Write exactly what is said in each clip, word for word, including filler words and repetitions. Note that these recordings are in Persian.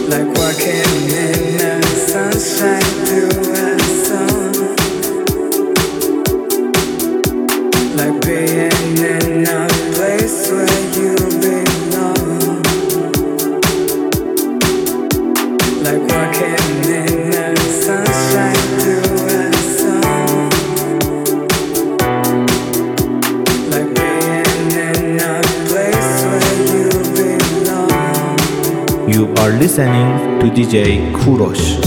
Listening to D J Kurosh.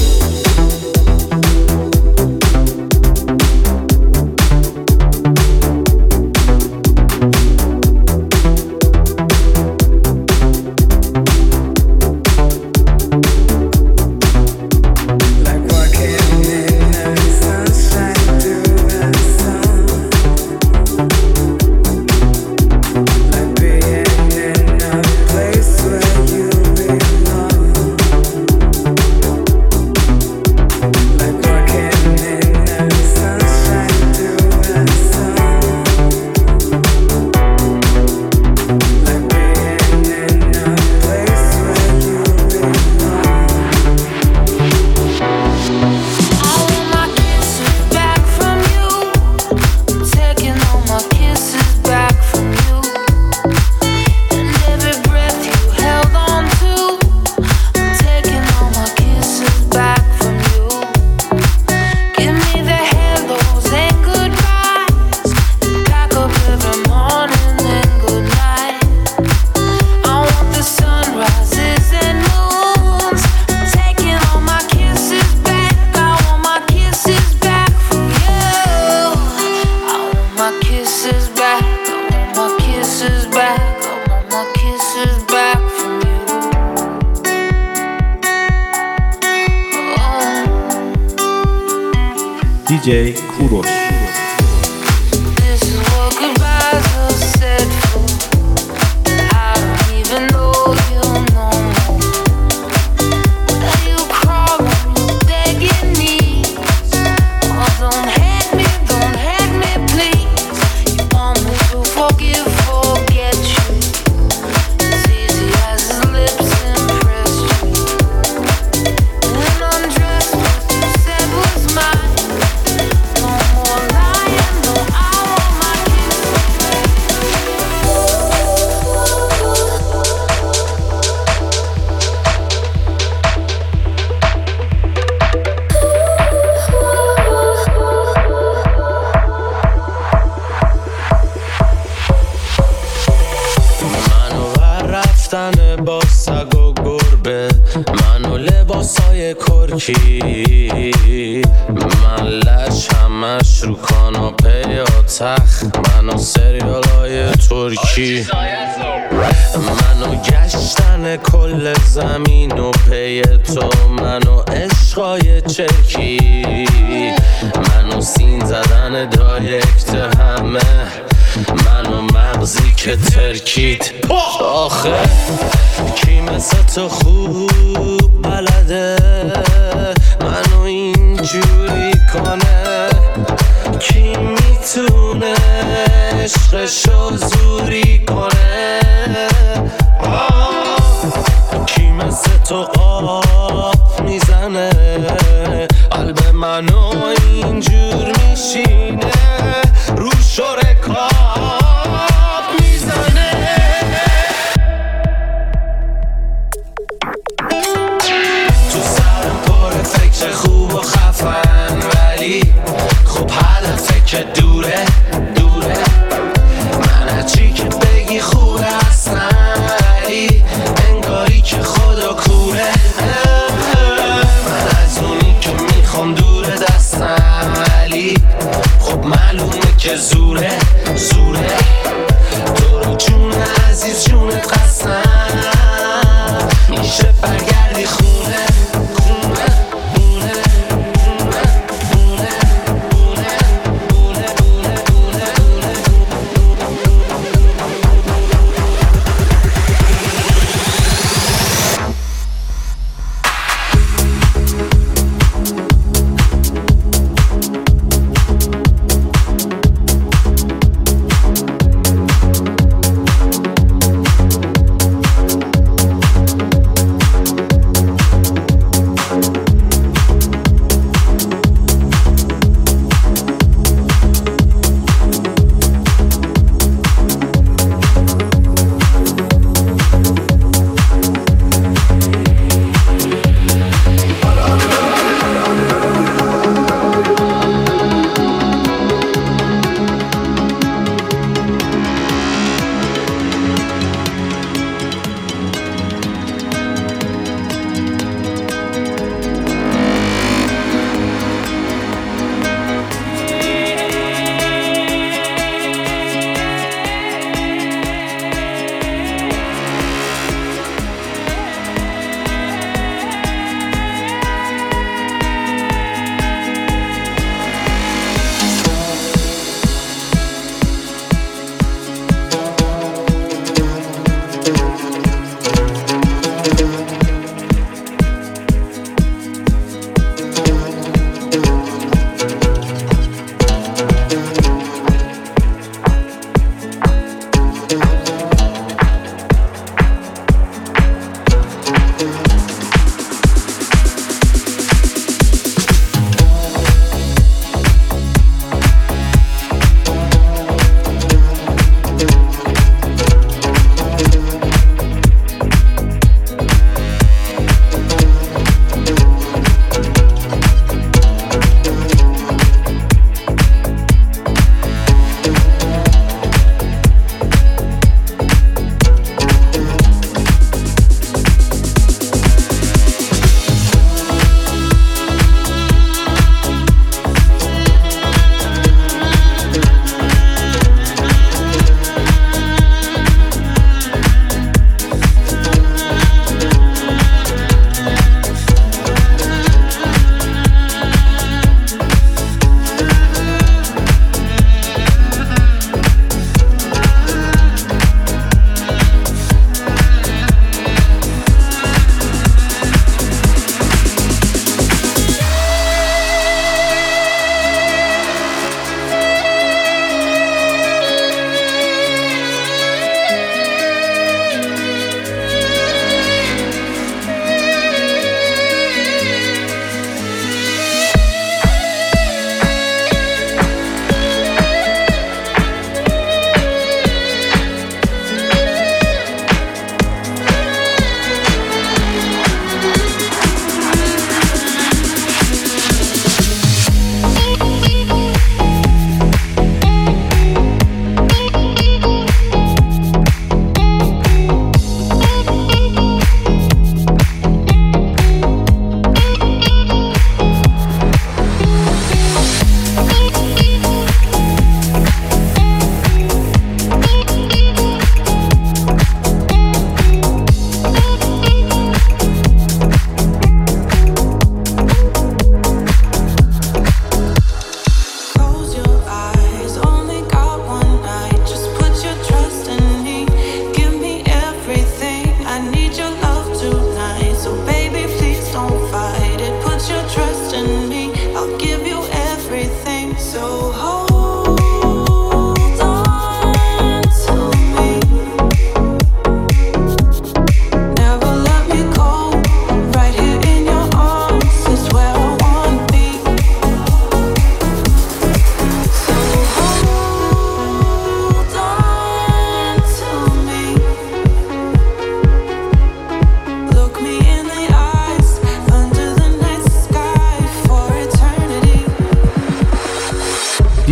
D J Kurosh. با سگ و گربه من و لباسای کرکی من لش همش رو کاناپه یا تخت من و سریالای ترکی من و گشتن کل زمین و پی تو من و عشقای چرکی من و سین زدن دایرکت همه من و مغزی که ترکید آخه کی مثل تو خوب بلده منو اینجوری کنه کی میتونه عشقشو زوری کنه کی مثل تو آب میزنه قلب منو اینجور میشینه رو شرکات خوب و خفن ولی خب هدفه که دوره دوره من هرچی که بگی خوبه اصلا ولی انگاری که خدا کوره من از اونی که میخوام دوره دستم ولی خب معلومه که زوره زوره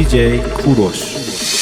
디제이 쿠로시.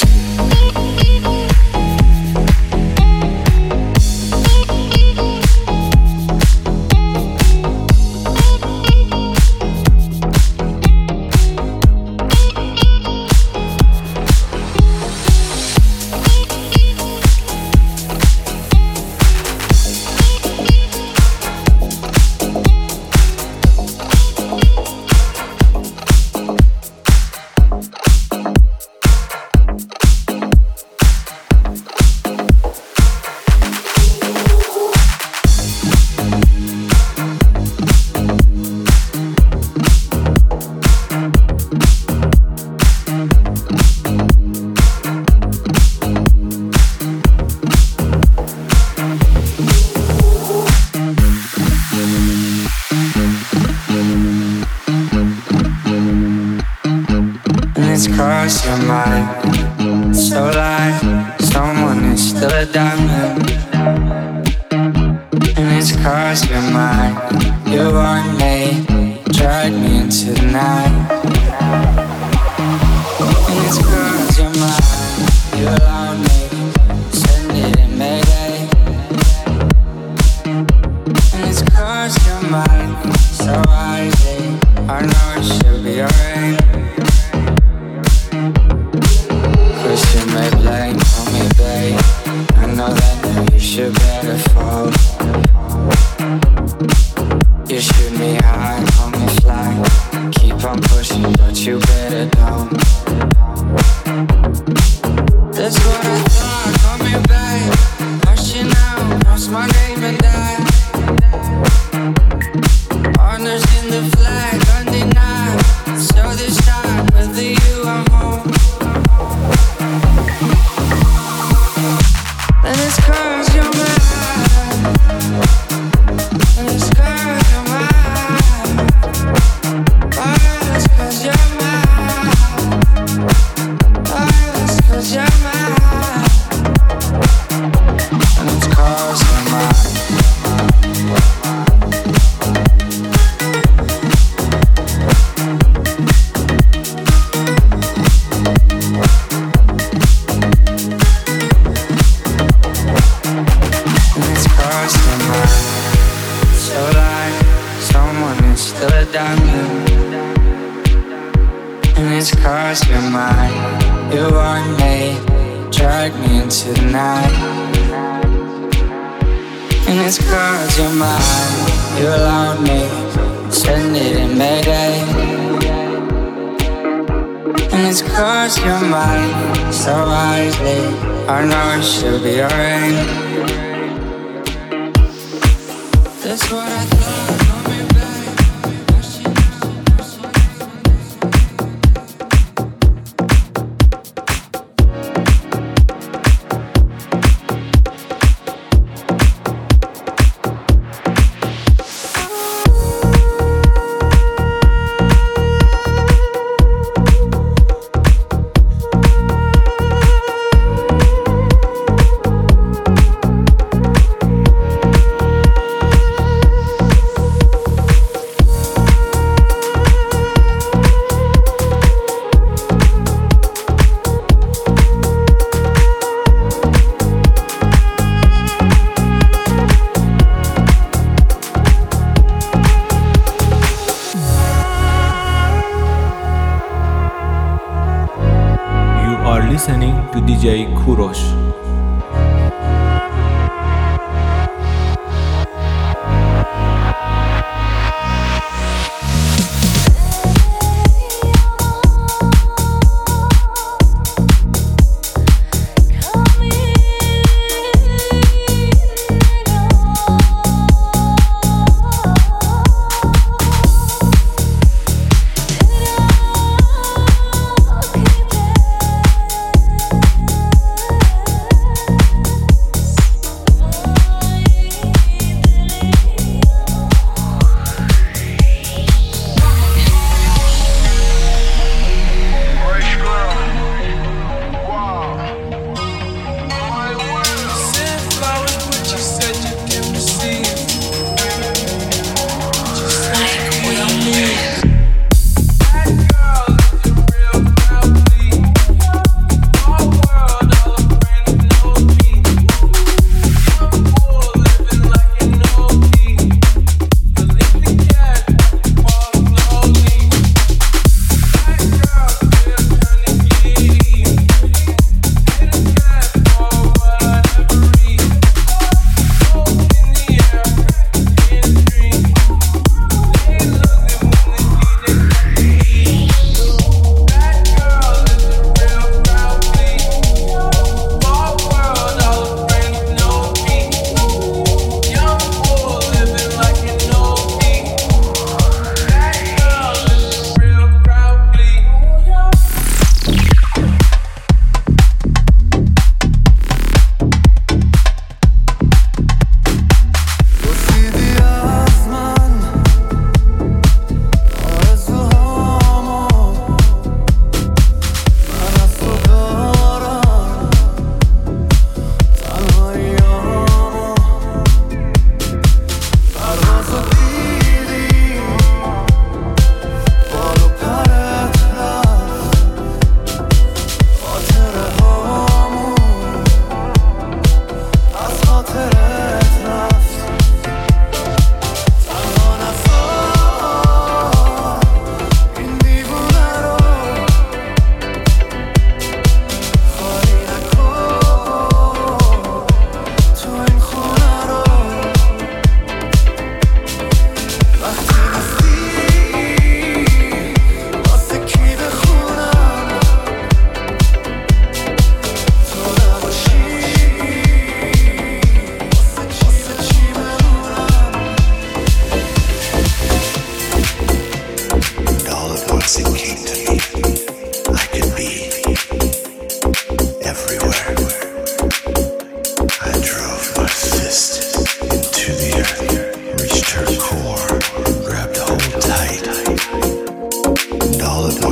Cross your mind, so like someone is still a diamond. And it's crossed your mind, you want me, drag me into the night. And it's crossed your mind, you allowed me, send it in Mayday. And it's crossed your mind, so wisely, I know it should be alright. You may blame on me, babe. I know that you should better fall. You shoot me high, call me fly. Keep on pushing, but you better don't. That's what I thought, call me babe. Hush you now, cross my name and die. Honors in the flag, undenied. So this time, whether you or home. And it's cause you're mine. And it's cause you're mine. Oh, it's cause you're mine. Oh, it's cause you're mine. And it's cause you're mine. And it's crossed your mind, you want me, drag me into the night. And it's crossed your mind, you allowed me, send it in Mayday. And it's crossed your mind, so wisely, I know it should be alright. That's what I thought. Listening to 디제이 쿠로시.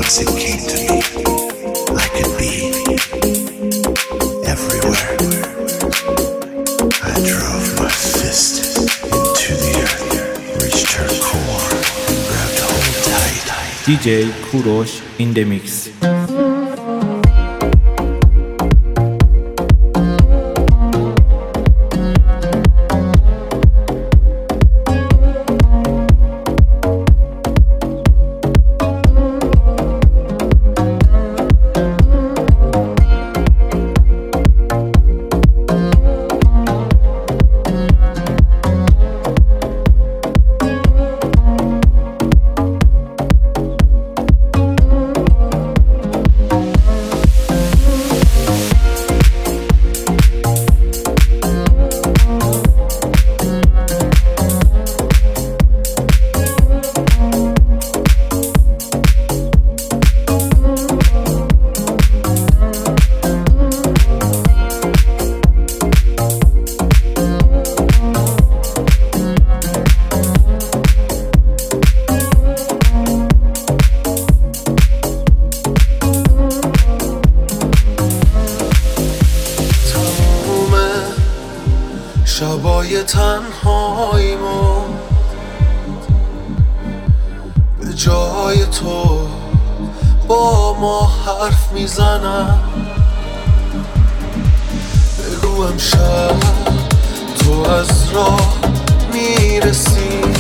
once it came to me, I could be everywhere. I drove my fist into the earth, reached her core, grabbed hold tight. دی جی کوروش in the mix. شبای تنهاییمو به جای تو با ما حرف میزنم. بگو امشب تو از راه میرسی